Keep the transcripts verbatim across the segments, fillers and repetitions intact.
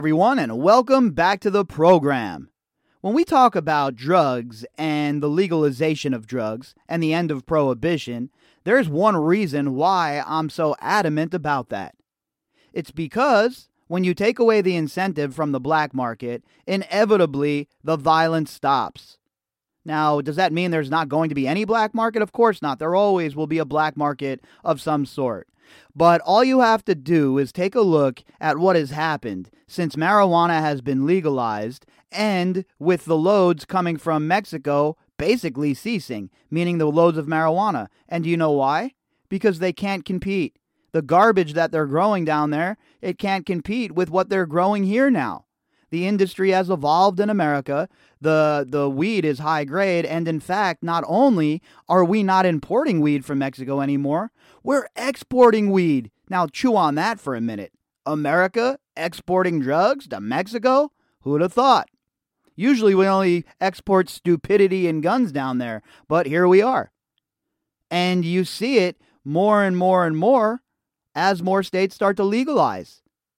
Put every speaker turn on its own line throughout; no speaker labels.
Everyone, and welcome back to the program. When we talk about drugs and the legalization of drugs and the end of prohibition, there's one reason why I'm so adamant about that. It's because when you take away the incentive from the black market, inevitably the violence stops. Now, does that mean there's not going to be any black market? Of course not. There always will be a black market of some sort. But all you have to do is take a look at what has happened since marijuana has been legalized and with the loads coming from Mexico basically ceasing, meaning the loads of marijuana. And do you know why? Because they can't compete. The garbage that they're growing down there, it can't compete with what they're growing here now. The industry has evolved in America. The the weed is high grade. And in fact, not only are we not importing weed from Mexico anymore, we're exporting weed. Now, chew on that for a minute. America exporting drugs to Mexico? Who'd have thought? Usually we only export stupidity and guns down there, but here we are. And you see it more and more and more as more states start to legalize.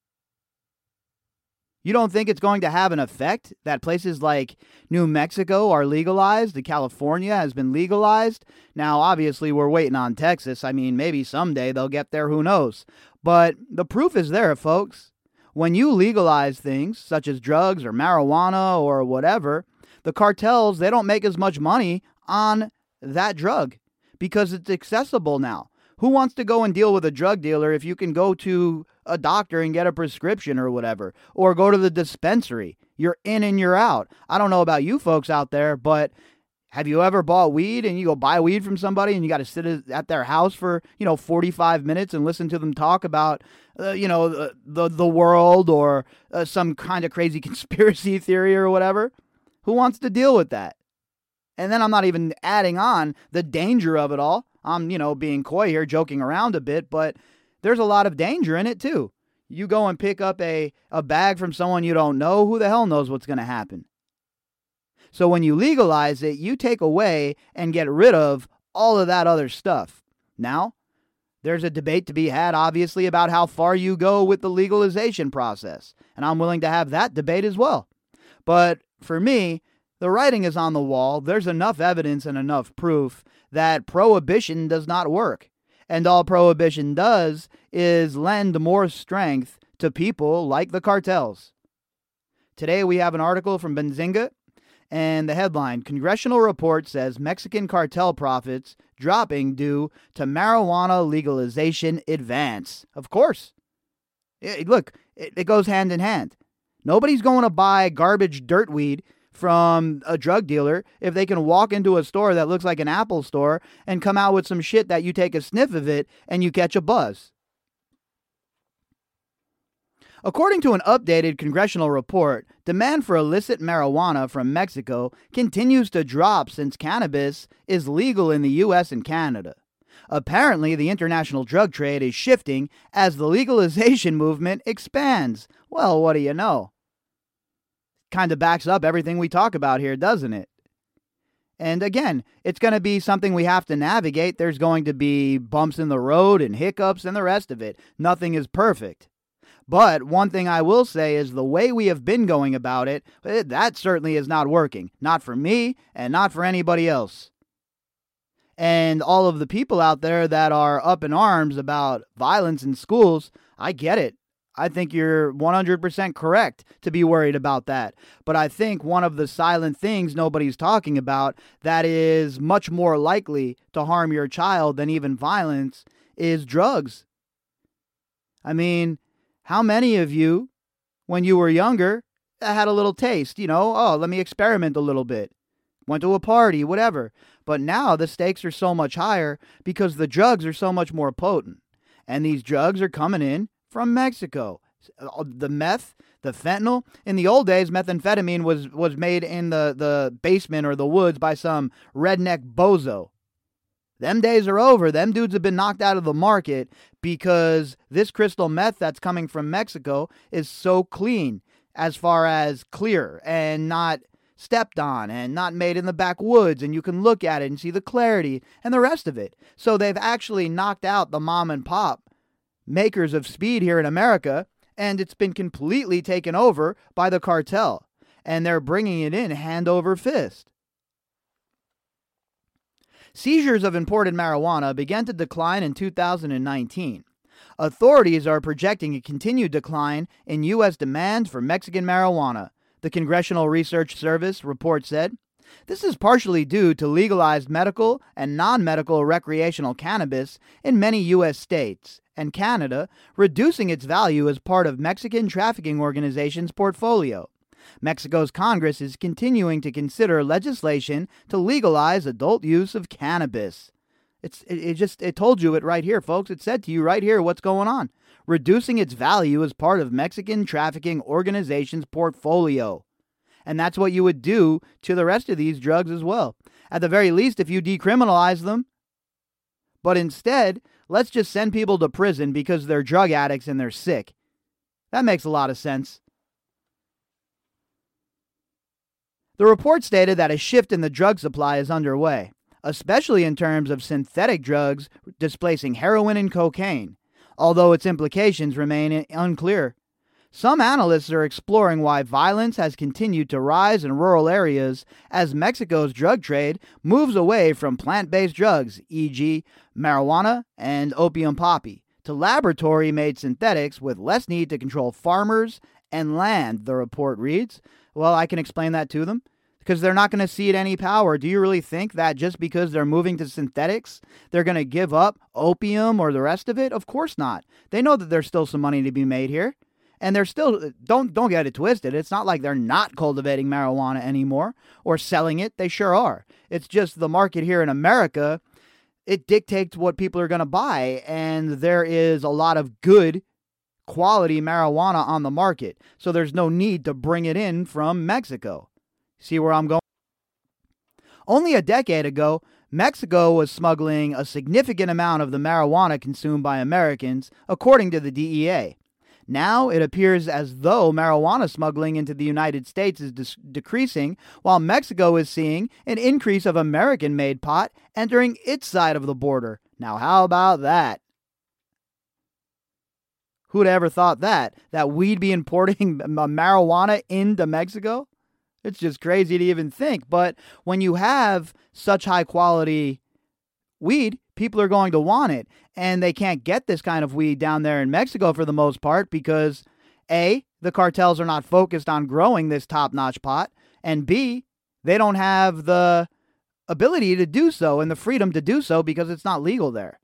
You don't think it's going to have an effect that places like New Mexico are legalized, that California has been legalized? Now, obviously, we're waiting on Texas. I mean, maybe someday they'll get there, who knows? But the proof is there, folks. When you legalize things, such as drugs or marijuana or whatever, the cartels, they don't make as much money on that drug because it's accessible now. Who wants to go and deal with a drug dealer if you can go to a doctor and get a prescription or whatever, or go to the dispensary? You're in and you're out. I don't know about you folks out there, but have you ever bought weed and you go buy weed from somebody and you got to sit at their house for, you know, forty-five minutes and listen to them talk about, uh, you know, the, the, the world or uh, some kind of crazy conspiracy theory or whatever? Who wants to deal with that? And then I'm not even adding on the danger of it all. I'm, you know, being coy here, joking around a bit, but there's a lot of danger in it too. You go and pick up a, a bag from someone you don't know, who the hell knows what's going to happen? So when you legalize it, you take away and get rid of all of that other stuff. Now, there's a debate to be had, obviously, about how far you go with the legalization process. And I'm willing to have that debate as well. But for me, the writing is on the wall. There's enough evidence and enough proof that prohibition does not work. And all prohibition does is lend more strength to people like the cartels. Today we have an article from Benzinga, and the headline, Congressional Report Says Mexican Cartel Profits Dropping Due to Marijuana Legalization Advance. Of course. It, look, it, it goes hand in hand. Nobody's going to buy garbage dirt weed from a drug dealer if they can walk into a store that looks like an Apple store and come out with some shit that you take a sniff of it and you catch a buzz. According to an updated congressional report, demand for illicit marijuana from Mexico continues to drop since cannabis is legal in the U S and Canada. Apparently, the international drug trade is shifting as the legalization movement expands. Well, what do you know? Kind of backs up everything we talk about here, doesn't it? And again, it's going to be something we have to navigate. There's going to be bumps in the road and hiccups and the rest of it. Nothing is perfect. But one thing I will say is the way we have been going about it, that certainly is not working. Not for me and not for anybody else. And all of the people out there that are up in arms about violence in schools, I get it. I think you're one hundred percent correct to be worried about that. But I think one of the silent things nobody's talking about that is much more likely to harm your child than even violence is drugs. I mean, how many of you, when you were younger, had a little taste, you know, oh, let me experiment a little bit. Went to a party, whatever. But now the stakes are so much higher because the drugs are so much more potent. And these drugs are coming in from Mexico. The meth, the fentanyl. In the old days, methamphetamine was, was made in the, the basement or the woods by some redneck bozo. Them days are over. Them dudes have been knocked out of the market because this crystal meth that's coming from Mexico is so clean as far as clear and not stepped on and not made in the backwoods, and you can look at it and see the clarity and the rest of it. So they've actually knocked out the mom and pop makers of speed here in America, and it's been completely taken over by the cartel, and they're bringing it in hand over fist. Seizures of imported marijuana began to decline in two thousand nineteen. Authorities are projecting a continued decline in U S demand for Mexican marijuana, the Congressional Research Service report said. This is partially due to legalized medical and non-medical recreational cannabis in many U S states, and Canada reducing its value as part of Mexican trafficking organizations' portfolio. Mexico's Congress is continuing to consider legislation to legalize adult use of cannabis. It's it, it just it told you it right here, folks. It said to you right here what's going on. Reducing its value as part of Mexican trafficking organizations' portfolio. And that's what you would do to the rest of these drugs as well. At the very least, if you decriminalize them. But instead, let's just send people to prison because they're drug addicts and they're sick. That makes a lot of sense. The report stated that a shift in the drug supply is underway, especially in terms of synthetic drugs displacing heroin and cocaine, although its implications remain unclear. Some analysts are exploring why violence has continued to rise in rural areas as Mexico's drug trade moves away from plant-based drugs, for example marijuana and opium poppy, to laboratory-made synthetics with less need to control farmers and land, the report reads. Well, I can explain that to them. Because they're not going to cede any power. Do you really think that just because they're moving to synthetics, they're going to give up opium or the rest of it? Of course not. They know that there's still some money to be made here. And they're still, don't don't get it twisted. It's not like they're not cultivating marijuana anymore or selling it. They sure are. It's just the market here in America, it dictates what people are going to buy. And there is a lot of good quality marijuana on the market. So there's no need to bring it in from Mexico. See where I'm going? Only a decade ago, Mexico was smuggling a significant amount of the marijuana consumed by Americans, according to the D E A. Now it appears as though marijuana smuggling into the United States is de- decreasing, while Mexico is seeing an increase of American-made pot entering its side of the border. Now how about that? Who'd ever thought that? That we'd be importing marijuana into Mexico? It's just crazy to even think. But when you have such high quality weed, people are going to want it. And they can't get this kind of weed down there in Mexico for the most part because A, the cartels are not focused on growing this top-notch pot. And B, they don't have the ability to do so and the freedom to do so because it's not legal there.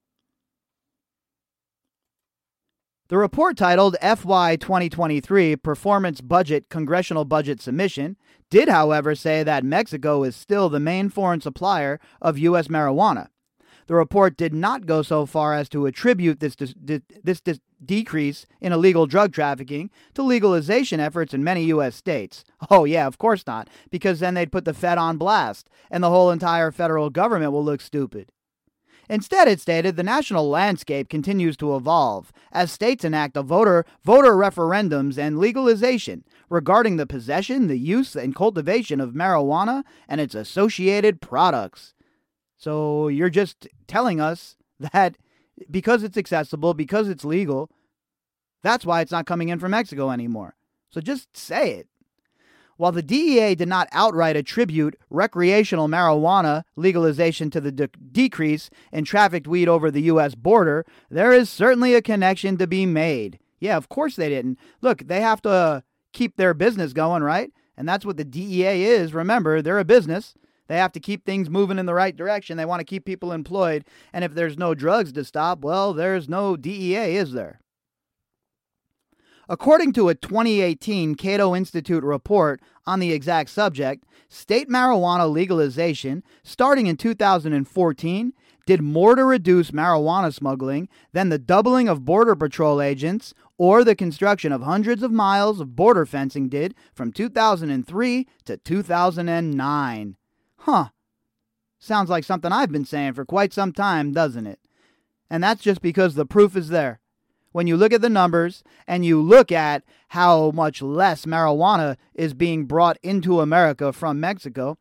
The report, titled F Y twenty twenty-three Performance Budget Congressional Budget Submission, did, however, say that Mexico is still the main foreign supplier of U S marijuana. The report did not go so far as to attribute this dis- di- this dis- decrease in illegal drug trafficking to legalization efforts in many U S states. Oh yeah, of course not, because then they'd put the Fed on blast, and the whole entire federal government will look stupid. Instead, it stated the national landscape continues to evolve as states enact a voter voter referendums and legalization regarding the possession, the use, and cultivation of marijuana and its associated products. So you're just telling us that because it's accessible, because it's legal, that's why it's not coming in from Mexico anymore. So just say it. While the D E A did not outright attribute recreational marijuana legalization to the de- decrease in trafficked weed over the U S border, there is certainly a connection to be made. Yeah, of course they didn't. Look, they have to uh, keep their business going, right? And that's what the D E A is. Remember, they're a business. They have to keep things moving in the right direction. They want to keep people employed. And if there's no drugs to stop, well, there's no D E A, is there? According to a twenty eighteen Cato Institute report on the exact subject, state marijuana legalization, starting in two thousand fourteen, did more to reduce marijuana smuggling than the doubling of Border Patrol agents or the construction of hundreds of miles of border fencing did from two thousand three to two thousand nine. Huh. Sounds like something I've been saying for quite some time, doesn't it? And that's just because the proof is there. When you look at the numbers and you look at how much less marijuana is being brought into America from Mexico,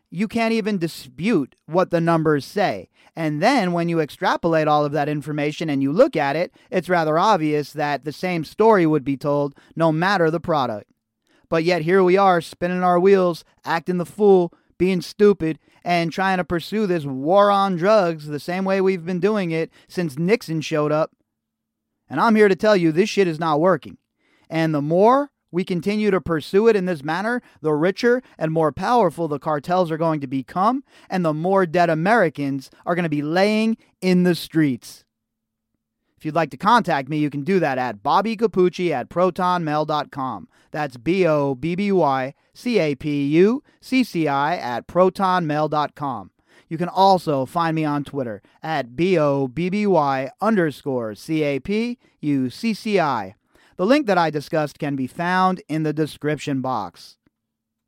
you can't even dispute what the numbers say. And then when you extrapolate all of that information and you look at it, it's rather obvious that the same story would be told no matter the product. But yet here we are spinning our wheels, acting the fool, being stupid, and trying to pursue this war on drugs the same way we've been doing it since Nixon showed up. And I'm here to tell you this shit is not working. And the more we continue to pursue it in this manner, the richer and more powerful the cartels are going to become, and the more dead Americans are going to be laying in the streets. If you'd like to contact me, you can do that at bobby capucci at proton mail dot com. That's B O B B Y C A P U C C I at proton mail dot com. You can also find me on Twitter at B O B B Y underscore C A P U C C I. The link that I discussed can be found in the description box.